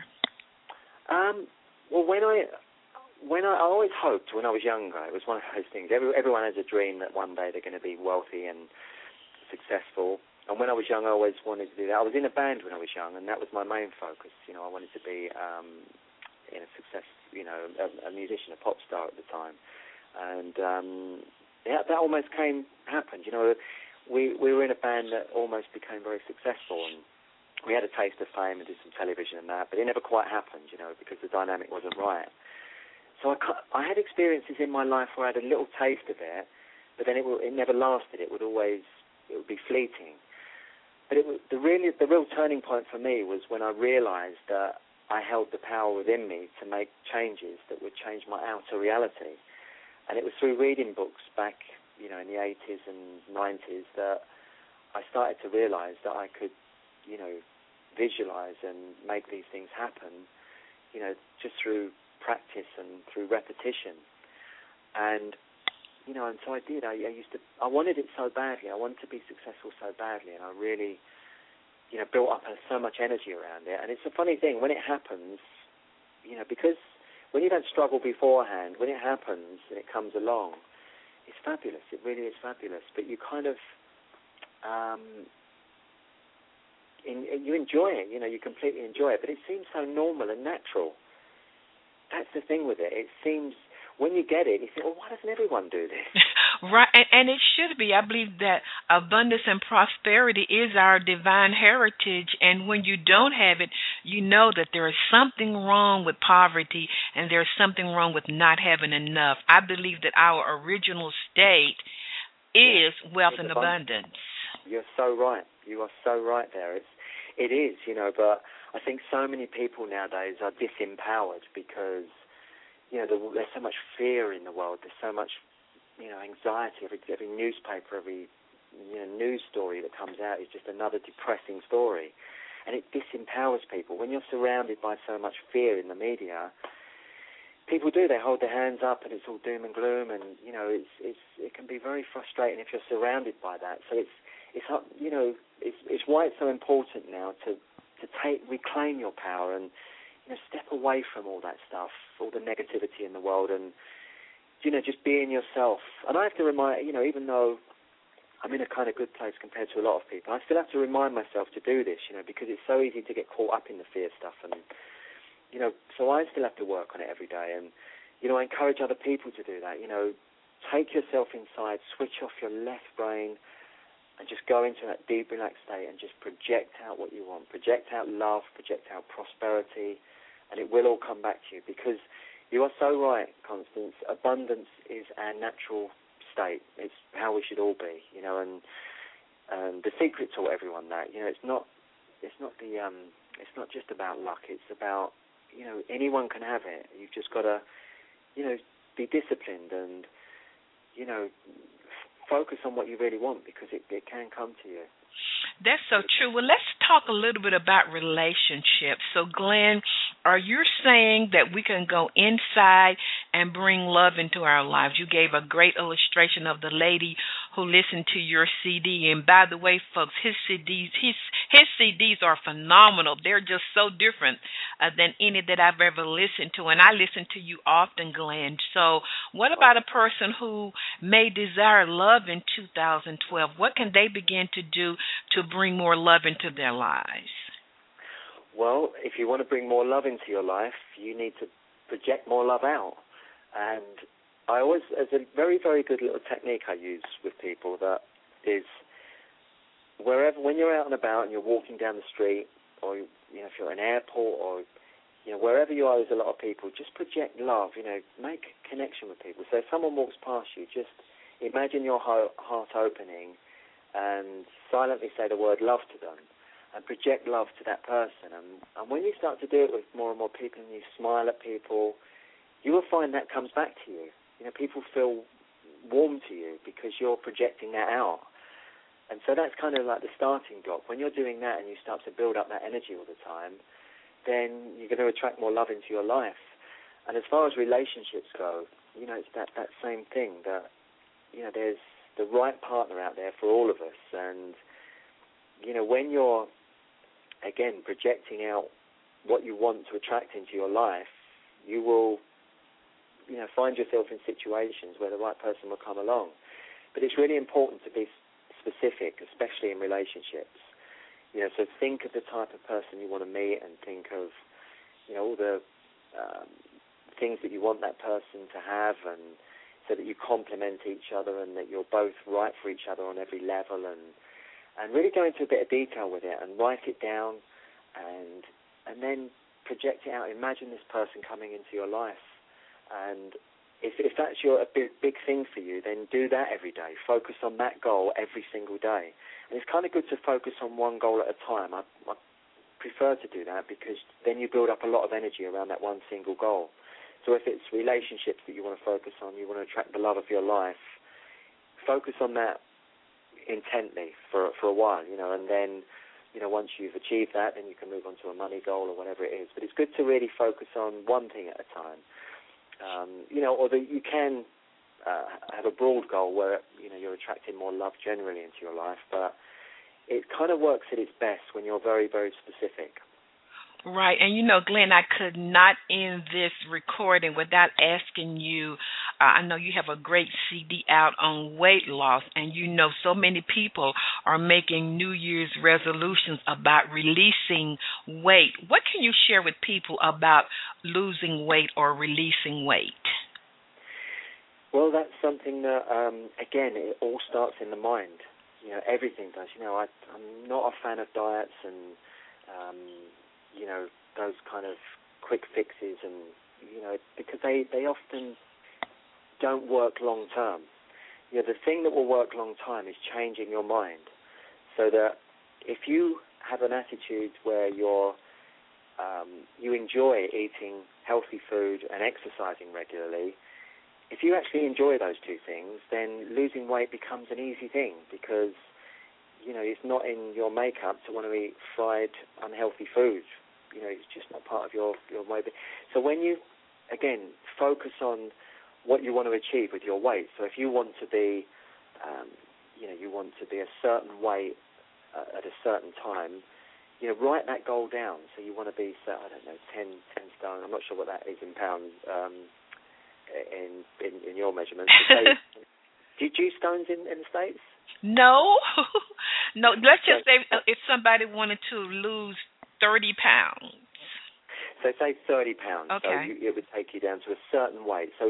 Um, well, when I when I, I always hoped when I was younger, it was one of those things. Every, everyone has a dream that one day they're going to be wealthy and successful. And when I was young, I always wanted to do that. I was in a band when I was young, and that was my main focus. You know, I wanted to be um, in a success, you know, a, a musician, a pop star at the time. And um, yeah, that almost came, happened. You know, we we were in a band that almost became very successful, and we had a taste of fame and did some television and that, but it never quite happened, you know, because the dynamic wasn't right. So I, I had experiences in my life where I had a little taste of it, but then it, it never lasted. It would always, it would be fleeting. But it was, the really the real turning point for me was when I realized that I held the power within me to make changes that would change my outer reality. And it was through reading books back, you know, in the eighties and nineties that I started to realize that I could, you know, visualize and make these things happen, you know, just through practice and through repetition. And You know, and so I did. I, I used to. I wanted it so badly. I wanted to be successful so badly, and I really, you know, built up so much energy around it. And it's a funny thing when it happens, you know, because when you don't struggle beforehand, when it happens and it comes along, it's fabulous. It really is fabulous. But you kind of, um, in, you enjoy it. You know, you completely enjoy it. But it seems so normal and natural. That's the thing with it. It seems. When you get it, you think, well, why doesn't everyone do this? Right, and, and it should be. I believe that abundance and prosperity is our divine heritage, and when you don't have it, you know that there is something wrong with poverty, and there's something wrong with not having enough. I believe that our original state is wealth and abundance. You're so right. You are so right there. It's, it is, you know, but I think so many people nowadays are disempowered because, you know, the, there's so much fear in the world. There's so much, you know, anxiety. Every every newspaper, every you know news story that comes out is just another depressing story, and it disempowers people. When you're surrounded by so much fear in the media, people do. They hold their hands up, and it's all doom and gloom, and you know, it's it's it can be very frustrating if you're surrounded by that. So it's it's you know, it's it's why it's so important now to to take reclaim your power and, you know, step away from all that stuff, all the negativity in the world, and, you know, just being yourself. And I have to remind, you know, even though I'm in a kind of good place compared to a lot of people, I still have to remind myself to do this, you know, because it's so easy to get caught up in the fear stuff. And, you know, so I still have to work on it every day. And, you know, I encourage other people to do that. You know, take yourself inside, switch off your left brain, and just go into that deep, relaxed state and just project out what you want. Project out love, project out prosperity, and it will all come back to you, because you are so right, Constance. Abundance is our natural state. It's how we should all be, you know. And and the secret taught everyone that, you know, it's not it's not the um it's not just about luck. It's about, you know, anyone can have it. You've just got to, you know, be disciplined and, you know, focus on what you really want, because it, it can come to you. That's so true. Well, let's talk a little bit about relationships. So, Glenn, are you saying that we can go inside and bring love into our lives? You gave a great illustration of the lady who listened to your C D. And by the way, folks, his C Ds, his his C Ds are phenomenal. They're just so different uh, than any that I've ever listened to. And I listen to you often, Glenn. So, what about a person who may desire love in two thousand twelve? What can they begin to do to bring more love into their lives? Well, if you want to bring more love into your life, you need to project more love out. And I always, as a very, very good little technique I use with people, that is, wherever, when you're out and about and you're walking down the street, or, you know, if you're at an airport or, you know, wherever you are, there's a lot of people, just project love, you know, make connection with people. So if someone walks past you, just imagine your heart opening and silently say the word love to them and project love to that person. And, and when you start to do it with more and more people and you smile at people, you will find that comes back to you. You know, people feel warm to you because you're projecting that out. And so that's kind of like the starting block. When you're doing that and you start to build up that energy all the time, then you're going to attract more love into your life. And as far as relationships go, you know, it's that, that same thing, that, you know, there's the right partner out there for all of us. And, you know, when you're, again, projecting out what you want to attract into your life, you will, you know, find yourself in situations where the right person will come along. But it's really important to be specific, especially in relationships. You know, so think of the type of person you want to meet and think of, you know, all the um, things that you want that person to have, and so that you complement each other and that you're both right for each other on every level, and and really go into a bit of detail with it and write it down and and then project it out. Imagine this person coming into your life. And if, if that's your a big, big thing for you, then do that every day. Focus on that goal every single day. And it's kind of good to focus on one goal at a time. I, I prefer to do that because then you build up a lot of energy around that one single goal. So if it's relationships that you want to focus on, you want to attract the love of your life, focus on that intently for for a while, you know, and then, you know, once you've achieved that, then you can move on to a money goal or whatever it is. But it's good to really focus on one thing at a time. Um, you know, or the, you can uh, have a broad goal where, you know, you're attracting more love generally into your life, but it kind of works at its best when you're very, very specific. Right. And, you know, Glenn, I could not end this recording without asking you, uh, I know you have a great C D out on weight loss, and you know so many people are making New Year's resolutions about releasing weight. What can you share with people about losing weight or releasing weight? Well, that's something that, um, again, it all starts in the mind. You know, everything does. You know, I, I'm not a fan of diets and, um, you know, those kind of quick fixes, and, you know, because they, they often don't work long term. You know, the thing that will work long time is changing your mind, so that if you have an attitude where you're, um, you enjoy eating healthy food and exercising regularly, if you actually enjoy those two things, then losing weight becomes an easy thing, because, you know, it's not in your makeup to want to eat fried, unhealthy food. You know, it's just not part of your, your way. So when you, again, focus on what you want to achieve with your weight. So if you want to be, um, you know, you want to be a certain weight uh, at a certain time, you know, write that goal down. So you want to be, so, I don't know, ten, ten stone. I'm not sure what that is in pounds um, in, in in your measurements. Say, do you do stones in, in the States? No. No, let's just say if somebody wanted to lose thirty pounds. So say thirty pounds. Okay. So you, it would take you down to a certain weight. So,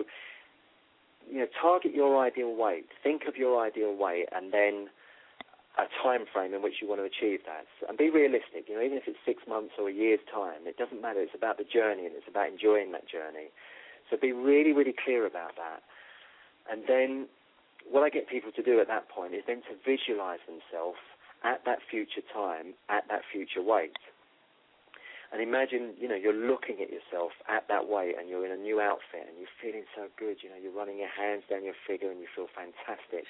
you know, target your ideal weight. Think of your ideal weight and then a time frame in which you want to achieve that. And be realistic. You know, even if it's six months or a year's time, it doesn't matter. It's about the journey and it's about enjoying that journey. So be really, really clear about that. And then what I get people to do at that point is then to visualize themselves at that future time, at that future weight. And imagine, you know, you're looking at yourself at that weight and you're in a new outfit and you're feeling so good. You know, you're running your hands down your figure and you feel fantastic.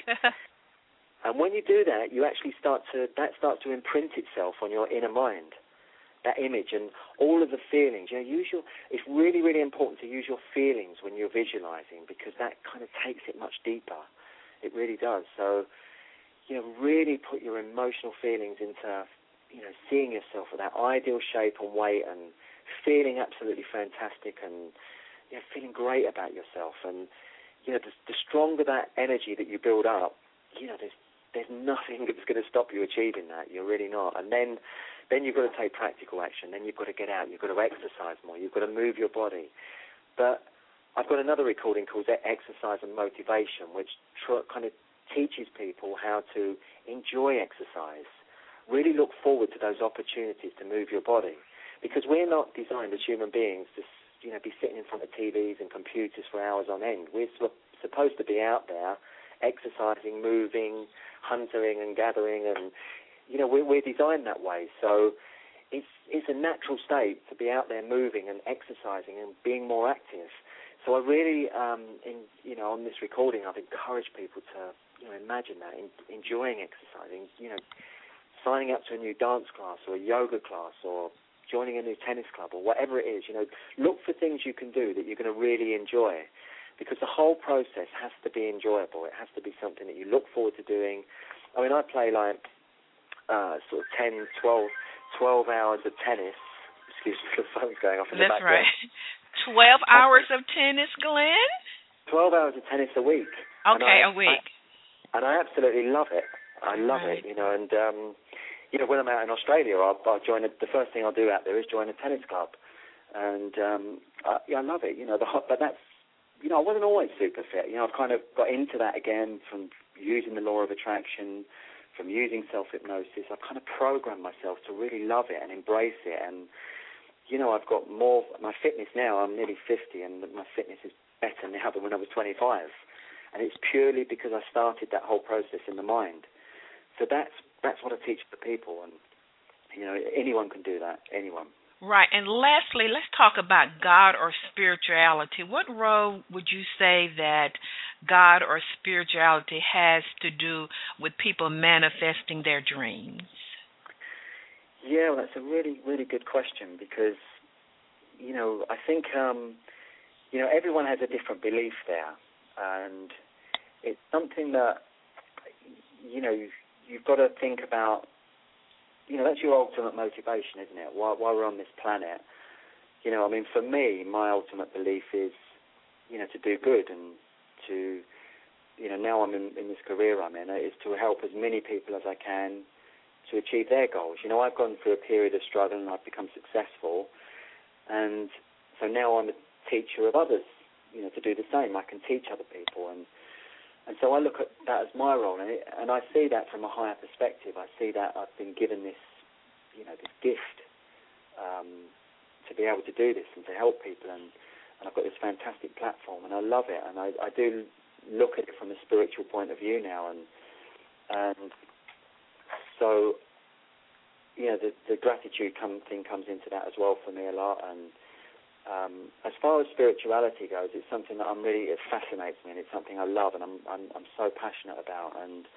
And when you do that, you actually start to, that starts to imprint itself on your inner mind, that image and all of the feelings. You know, use your, it's really, really important to use your feelings when you're visualizing, because that kind of takes it much deeper. It really does. So, you know, really put your emotional feelings into, you know, seeing yourself with that ideal shape and weight and feeling absolutely fantastic and, you know, feeling great about yourself. And, you know, the, the stronger that energy that you build up, you know, there's there's nothing that's going to stop you achieving that. You're really not. And then, then you've got to take practical action. Then you've got to get out. You've got to exercise more. You've got to move your body. But I've got another recording called Exercise and Motivation, which tr- kind of teaches people how to enjoy exercise really look forward to those opportunities to move your body, because we're not designed as human beings to, you know, be sitting in front of T Vs and computers for hours on end. We're supposed to be out there exercising, moving, hunting and gathering, and, you know, we're, we're designed that way. So it's it's a natural state to be out there moving and exercising and being more active. So I really, um, in, you know, on this recording, I've encouraged people to, you know, imagine that, in, enjoying exercising, you know, signing up to a new dance class or a yoga class or joining a new tennis club or whatever it is. You know, look for things you can do that you're going to really enjoy, because the whole process has to be enjoyable. It has to be something that you look forward to doing. I mean, I play like uh, sort of ten, twelve, twelve hours of tennis. Excuse me, the phone's going off in That's the background. That's right. twelve hours of tennis, Glenn? twelve hours of tennis a week. Okay, I, a week. I, and I absolutely love it. I love right. it, you know, and, um, you know, when I'm out in Australia, I'll, I'll join a, the first thing I'll do out there is join a tennis club. And, um, I, yeah, I love it, you know, the, but that's, you know, I wasn't always super fit. You know, I've kind of got into that again from using the law of attraction, from using self-hypnosis. I've kind of programmed myself to really love it and embrace it. And, you know, I've got more, my fitness now, I'm nearly fifty, and my fitness is better now than when I was twenty-five. And it's purely because I started that whole process in the mind. So that's that's what I teach the people. And, you know, anyone can do that, anyone. Right. And lastly, let's talk about God or spirituality. What role would you say that God or spirituality has to do with people manifesting their dreams? Yeah, well, that's a really, really good question, because, you know, I think, um, you know, everyone has a different belief there. And it's something that, you know, you've, you've got to think about. You know, that's your ultimate motivation, isn't it? While, while we're on this planet, you know, I mean, for me, my ultimate belief is, you know, to do good and to, you know, now I'm in, in this career I'm in, is to help as many people as I can to achieve their goals. You know, I've gone through a period of struggle and I've become successful, and so now I'm a teacher of others, you know, to do the same. I can teach other people, and And so I look at that as my role, and, it, and I see that from a higher perspective. I see that I've been given this, you know, this gift um, to be able to do this and to help people, and, and I've got this fantastic platform, and I love it, and I, I do look at it from a spiritual point of view now, and and so, you know, the, the gratitude come, thing comes into that as well for me a lot, and Um, as far as spirituality goes, it's something that I'm really, it fascinates me, and it's something I love, and I'm I'm, I'm so passionate about. And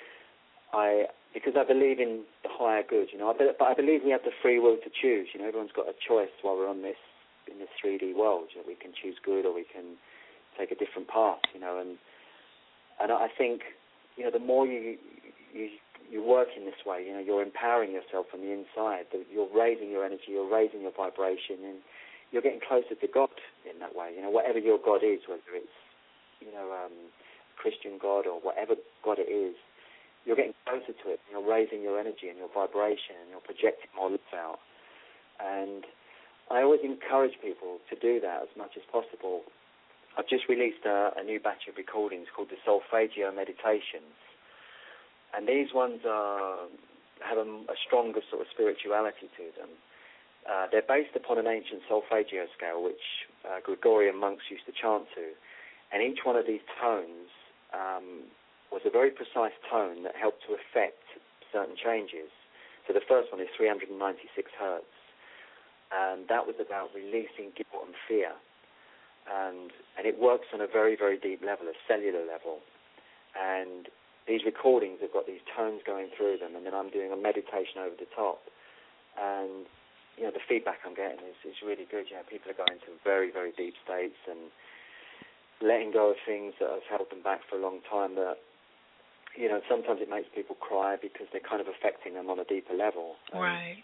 I, because I believe in the higher good, you know, I be, but I believe we have the free will to choose. You know, everyone's got a choice while we're on this in this three D world. You know, we can choose good or we can take a different path. You know, and and I think, you know, the more you you you work in this way, you know, you're empowering yourself from the inside. You're raising your energy, you're raising your vibration, and you're getting closer to God in that way. You know, whatever your God is, whether it's, you know, um, Christian God or whatever God it is, you're getting closer to it. You're raising your energy and your vibration, and you're projecting more love out. And I always encourage people to do that as much as possible. I've just released a, a new batch of recordings called the Solfeggio Meditations. And these ones are, have a, a stronger sort of spirituality to them. Uh, they're based upon an ancient solfeggio scale, which uh, Gregorian monks used to chant to. And each one of these tones um, was a very precise tone that helped to affect certain changes. So the first one is three hundred ninety-six hertz. And that was about releasing guilt and fear. And, and it works on a very, very deep level, a cellular level. And these recordings have got these tones going through them, and then I'm doing a meditation over the top. And you know, the feedback I'm getting is, is really good. You know, people are going to very, very deep states and letting go of things that have held them back for a long time that, you know, sometimes it makes people cry because they're kind of affecting them on a deeper level. Um, right.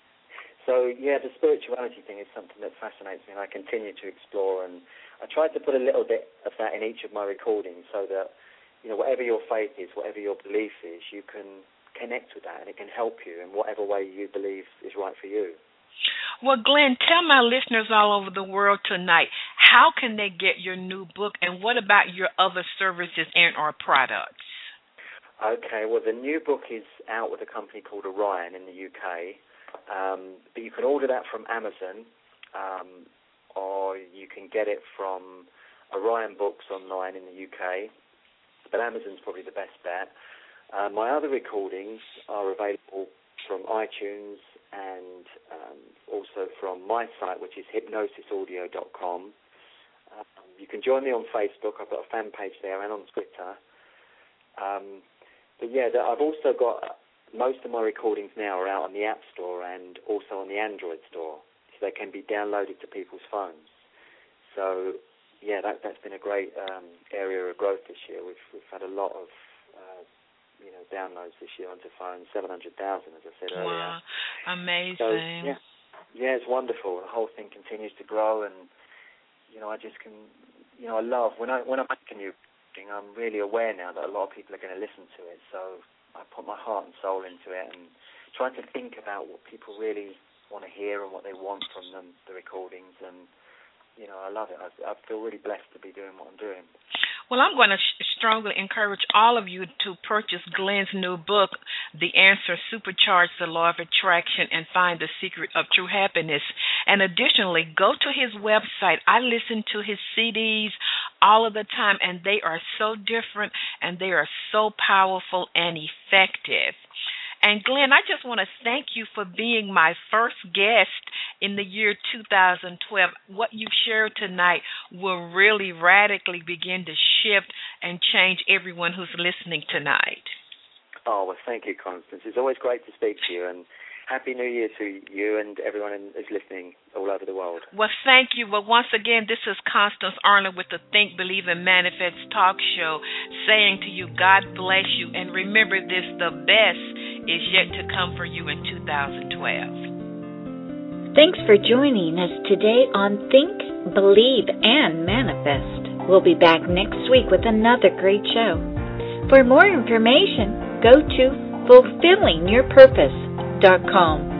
So, yeah, the spirituality thing is something that fascinates me, and I continue to explore. And I try to put a little bit of that in each of my recordings so that, you know, whatever your faith is, whatever your belief is, you can connect with that, and it can help you in whatever way you believe is right for you. Well, Glenn, tell my listeners all over the world tonight, how can they get your new book, and what about your other services and or products? Okay, well, the new book is out with a company called Orion in the U K, um, but you can order that from Amazon, um, or you can get it from Orion Books online in the U K, but Amazon's probably the best bet. Uh, my other recordings are available from iTunes and um, also from my site, which is hypnosis audio dot com. Um, you can join me on Facebook. I've got a fan page there, and on Twitter. Um, but yeah, the, I've also got most of my recordings now are out on the App Store and also on the Android Store, so they can be downloaded to people's phones. So yeah, that, that's been a great um, area of growth this year. We've we've had a lot of uh, you know downloads this year onto phones, seven hundred thousand, as I said earlier. Wow, amazing. So, yeah, yeah, it's wonderful. The whole thing continues to grow, and you know, I just can, you know, I love when I when I make a new thing. I'm really aware now that a lot of people are going to listen to it. So I put my heart and soul into it, and trying to think about what people really want to hear and what they want from them, the recordings, and you know, I love it. I, I feel really blessed to be doing what I'm doing. Well, I'm going to sh- strongly encourage all of you to purchase Glenn's new book, The Answer, Supercharge the Law of Attraction, and Find the Secret of True Happiness. And additionally, go to his website. I listen to his C Ds all of the time, and they are so different, and they are so powerful and effective. And Glenn, I just want to thank you for being my first guest in the year two thousand twelve. What you've shared tonight will really radically begin to shift and change everyone who's listening tonight. Oh, well, thank you, Constance. It's always great to speak to you, and Happy New Year to you and everyone who's listening all over the world. Well, thank you. Well, once again, this is Constance Arnold with the Think, Believe, and Manifest talk show, saying to you, God bless you, and remember this, the best is yet to come for you in two thousand twelve. Thanks for joining us today on Think, Believe, and Manifest. We'll be back next week with another great show. For more information, go to fulfilling your purpose dot com.